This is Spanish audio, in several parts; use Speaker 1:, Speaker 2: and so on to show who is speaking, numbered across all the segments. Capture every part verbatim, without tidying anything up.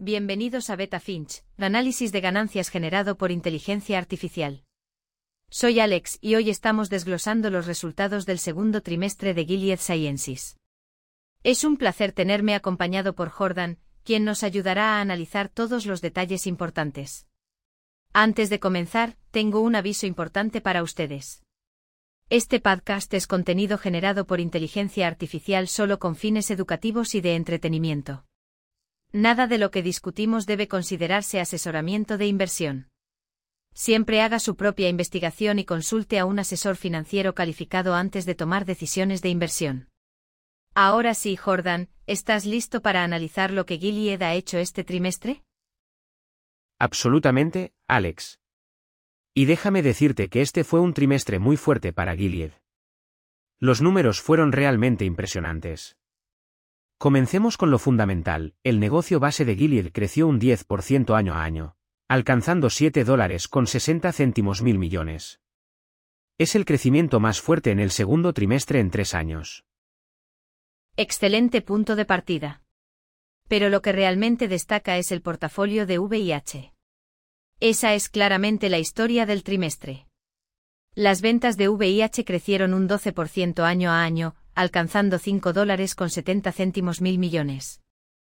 Speaker 1: Bienvenidos a Beta Finch, análisis de ganancias generado por inteligencia artificial. Soy Alex y hoy estamos desglosando los resultados del segundo trimestre de Gilead Sciences. Es un placer tenerme acompañado por Jordan, quien nos ayudará a analizar todos los detalles importantes. Antes de comenzar, tengo un aviso importante para ustedes. Este podcast es contenido generado por inteligencia artificial solo con fines educativos y de entretenimiento. Nada de lo que discutimos debe considerarse asesoramiento de inversión. Siempre haga su propia investigación y consulte a un asesor financiero calificado antes de tomar decisiones de inversión. Ahora sí, Jordan, ¿estás listo para analizar lo que Gilead ha hecho este trimestre?
Speaker 2: Absolutamente, Alex. Y déjame decirte que este fue un trimestre muy fuerte para Gilead. Los números fueron realmente impresionantes. Comencemos con lo fundamental, el negocio base de Gilead creció un diez por ciento año a año, alcanzando siete dólares con sesenta céntimos mil millones. Es el crecimiento más fuerte en el segundo trimestre en tres años.
Speaker 1: Excelente punto de partida. Pero lo que realmente destaca es el portafolio de V I H. Esa es claramente la historia del trimestre. Las ventas de V I H crecieron un doce por ciento año a año, alcanzando cinco dólares con setenta céntimos mil millones.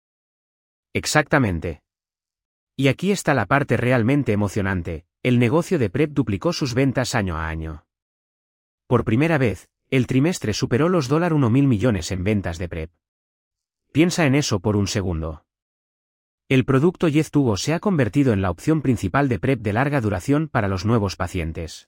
Speaker 2: Exactamente. Y aquí está la parte realmente emocionante, el negocio de PrEP duplicó sus ventas año a año. Por primera vez, el trimestre superó los uno mil millones en ventas de PrEP. Piensa en eso por un segundo. El producto Yeztugo se ha convertido en la opción principal de PrEP de larga duración para los nuevos pacientes.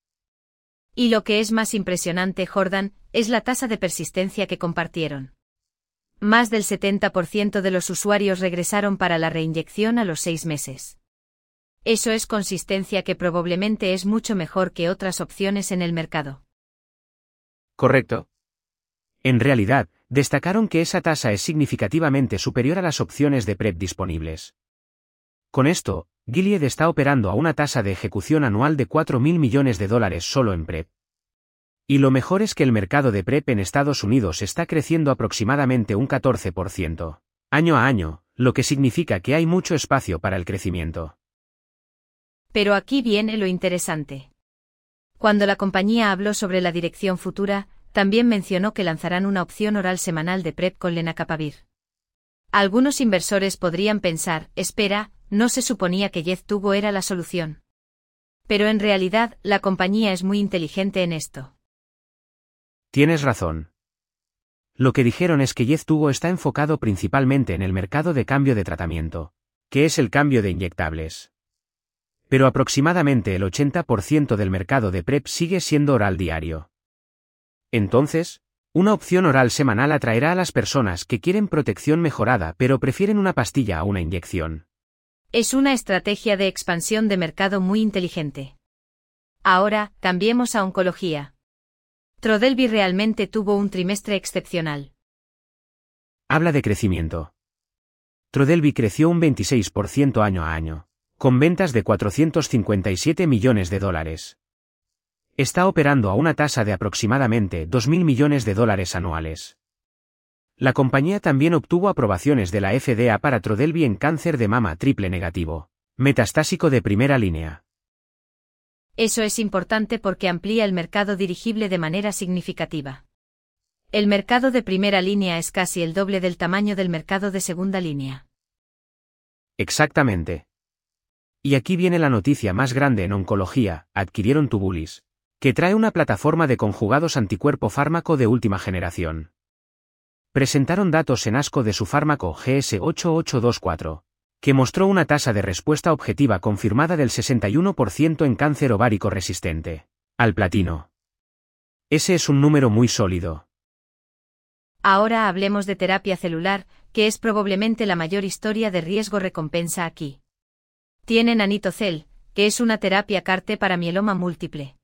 Speaker 1: Y lo que es más impresionante, Jordan, es la tasa de persistencia que compartieron. Más del setenta por ciento de los usuarios regresaron para la reinyección a los seis meses. Eso es consistencia que probablemente es mucho mejor que otras opciones en el mercado.
Speaker 2: Correcto. En realidad, destacaron que esa tasa es significativamente superior a las opciones de PrEP disponibles. Con esto, Gilead está operando a una tasa de ejecución anual de cuatro mil millones de dólares solo en PrEP. Y lo mejor es que el mercado de PrEP en Estados Unidos está creciendo aproximadamente un catorce por ciento, año a año, lo que significa que hay mucho espacio para el crecimiento.
Speaker 1: Pero aquí viene lo interesante. Cuando la compañía habló sobre la dirección futura, también mencionó que lanzarán una opción oral semanal de PrEP con lenacapavir. Algunos inversores podrían pensar, espera, no se suponía que Yeztugo era la solución. Pero en realidad, la compañía es muy inteligente en esto.
Speaker 2: Tienes razón. Lo que dijeron es que Yeztugo está enfocado principalmente en el mercado de cambio de tratamiento, que es el cambio de inyectables. Pero aproximadamente el ochenta por ciento del mercado de PrEP sigue siendo oral diario. Entonces, una opción oral semanal atraerá a las personas que quieren protección mejorada pero prefieren una pastilla a una inyección.
Speaker 1: Es una estrategia de expansión de mercado muy inteligente. Ahora, cambiemos a oncología. Trodelvy realmente tuvo un trimestre excepcional.
Speaker 2: Habla de crecimiento. Trodelvy creció un veintiséis por ciento año a año, con ventas de cuatrocientos cincuenta y siete millones de dólares. Está operando a una tasa de aproximadamente dos mil millones de dólares anuales. La compañía también obtuvo aprobaciones de la F D A para Trodelvy en cáncer de mama triple negativo, metastásico de primera línea.
Speaker 1: Eso es importante porque amplía el mercado dirigible de manera significativa. El mercado de primera línea es casi el doble del tamaño del mercado de segunda línea.
Speaker 2: Exactamente. Y aquí viene la noticia más grande en oncología, adquirieron Tubulis, que trae una plataforma de conjugados anticuerpo fármaco de última generación. Presentaron datos en ASCO de su fármaco G S ocho ocho dos cuatro, que mostró una tasa de respuesta objetiva confirmada del sesenta y uno por ciento en cáncer ovárico resistente al platino. Ese es un número muy sólido.
Speaker 1: Ahora hablemos de terapia celular, que es probablemente la mayor historia de riesgo-recompensa aquí. Tienen Anito-cel, que es una terapia CAR-T para mieloma múltiple.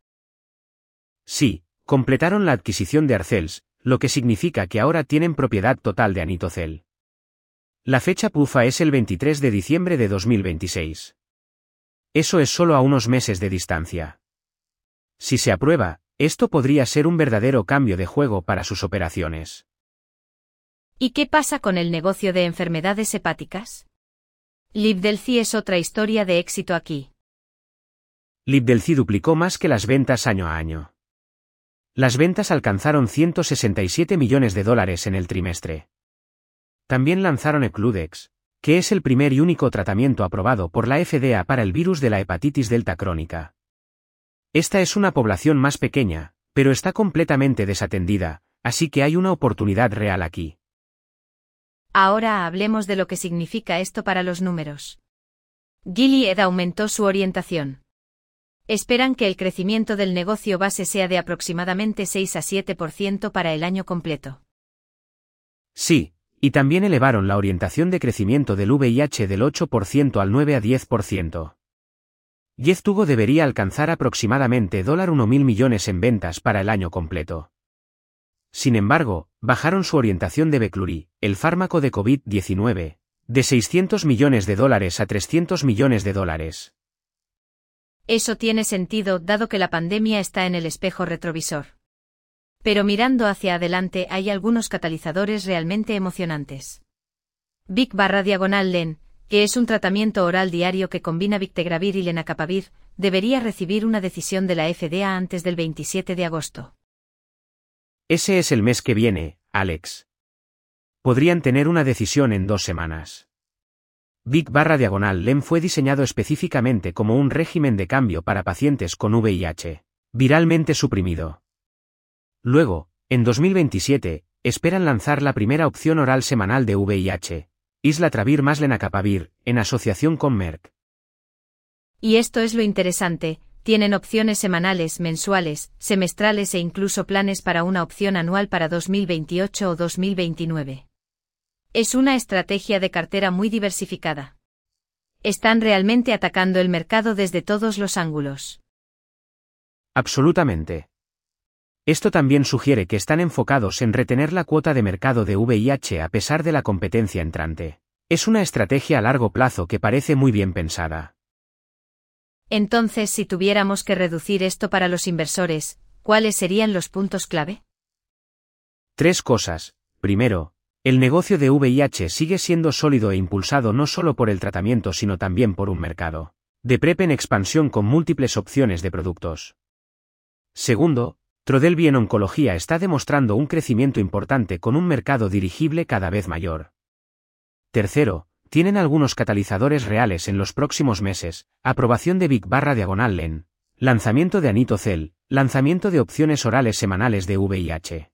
Speaker 2: Sí, completaron la adquisición de Arcellx, lo que significa que ahora tienen propiedad total de Anito-cel. La fecha P U F A es el veintitrés de diciembre de dos mil veintiséis. Eso es solo a unos meses de distancia. Si se aprueba, esto podría ser un verdadero cambio de juego para sus operaciones.
Speaker 1: ¿Y qué pasa con el negocio de enfermedades hepáticas? Livdelzi es otra historia de éxito aquí.
Speaker 2: Livdelzi duplicó más que las ventas año a año. Las ventas alcanzaron ciento sesenta y siete millones de dólares en el trimestre. También lanzaron Ecludex, que es el primer y único tratamiento aprobado por la F D A para el virus de la hepatitis delta crónica. Esta es una población más pequeña, pero está completamente desatendida, así que hay una oportunidad real aquí.
Speaker 1: Ahora hablemos de lo que significa esto para los números. Gilead aumentó su orientación. Esperan que el crecimiento del negocio base sea de aproximadamente seis a siete por ciento para el año completo.
Speaker 2: Sí, y también elevaron la orientación de crecimiento del V I H del ocho por ciento al nueve a diez por ciento. Yeztugo debería alcanzar aproximadamente uno mil millones en ventas para el año completo. Sin embargo, bajaron su orientación de Veklury, el fármaco de COVID diecinueve, de seiscientos millones de dólares a trescientos millones de dólares.
Speaker 1: Eso tiene sentido dado que la pandemia está en el espejo retrovisor. Pero mirando hacia adelante hay algunos catalizadores realmente emocionantes. Vic barra diagonal Len, que es un tratamiento oral diario que combina Victegravir y lenacapavir, debería recibir una decisión de la F D A antes del veintisiete de agosto.
Speaker 2: Ese es el mes que viene, Alex. Podrían tener una decisión en dos semanas. Vic barra diagonal Lem fue diseñado específicamente como un régimen de cambio para pacientes con V I H, viralmente suprimido. Luego, en dos mil veintisiete, esperan lanzar la primera opción oral semanal de V I H, Islatravir más lenacapavir, en asociación con Merck.
Speaker 1: Y esto es lo interesante. Tienen opciones semanales, mensuales, semestrales e incluso planes para una opción anual para dos mil veintiocho o dos mil veintinueve. Es una estrategia de cartera muy diversificada. Están realmente atacando el mercado desde todos los ángulos.
Speaker 2: Absolutamente. Esto también sugiere que están enfocados en retener la cuota de mercado de V I H a pesar de la competencia entrante. Es una estrategia a largo plazo que parece muy bien pensada.
Speaker 1: Entonces, si tuviéramos que reducir esto para los inversores, ¿cuáles serían los puntos clave?
Speaker 2: Tres cosas. Primero, el negocio de V I H sigue siendo sólido e impulsado no solo por el tratamiento sino también por un mercado de PrEP en expansión con múltiples opciones de productos. Segundo, Trodelvy en oncología está demostrando un crecimiento importante con un mercado dirigible cada vez mayor. Tercero, tienen algunos catalizadores reales en los próximos meses, aprobación de Vic barra diagonal Len, lanzamiento de Anito-Cel, lanzamiento de opciones orales semanales de V I H.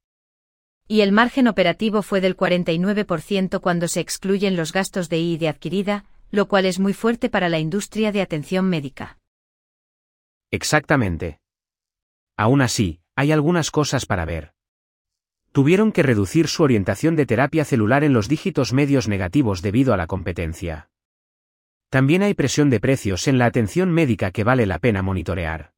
Speaker 1: Y el margen operativo fue del cuarenta y nueve por ciento cuando se excluyen los gastos de I I de adquirida, lo cual es muy fuerte para la industria de atención médica.
Speaker 2: Exactamente. Aún así, hay algunas cosas para ver. Tuvieron que reducir su orientación de terapia celular en los dígitos medios negativos debido a la competencia. También hay presión de precios en la atención médica que vale la pena monitorear.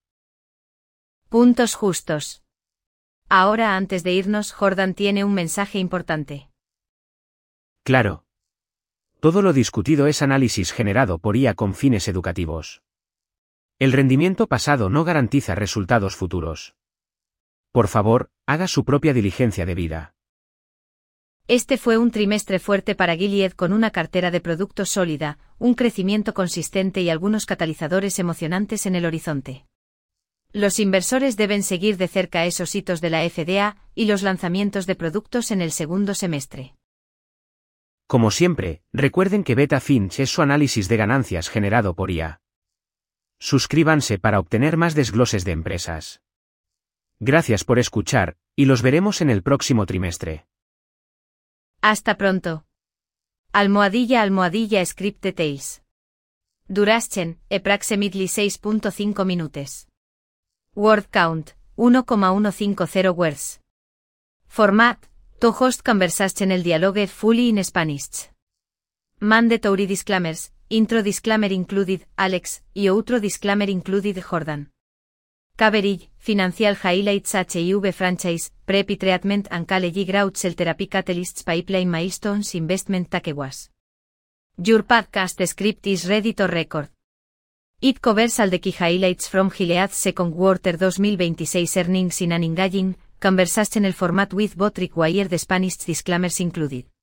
Speaker 1: Puntos justos. Ahora, antes de irnos, Jordan tiene un mensaje importante.
Speaker 2: Claro. Todo lo discutido es análisis generado por I A con fines educativos. El rendimiento pasado no garantiza resultados futuros. Por favor, haga su propia diligencia debida.
Speaker 1: Este fue un trimestre fuerte para Gilead con una cartera de productos sólida, un crecimiento consistente y algunos catalizadores emocionantes en el horizonte. Los inversores deben seguir de cerca esos hitos de la F D A y los lanzamientos de productos en el segundo semestre.
Speaker 2: Como siempre, recuerden que Beta Finch es su análisis de ganancias generado por I A. Suscríbanse para obtener más desgloses de empresas. Gracias por escuchar, y los veremos en el próximo trimestre.
Speaker 1: Hasta pronto. Almohadilla almohadilla Script Details. Duración, approximately seis punto cinco minutos. Word count, uno coma ciento cincuenta words. Format, to host conversation el dialogue fully in Spanish. Mandatory disclaimers, intro disclaimer included, Alex, y outro disclaimer included, Jordan. Coverage, financial highlights H I V franchise, prep y treatment and college growth cell therapy catalysts pipeline milestones investment takeaways. Your podcast script is ready to record. It covers all the key highlights from Gilead's second quarter twenty twenty-six earnings in an engaging, conversational format with both required Spanish disclaimers included.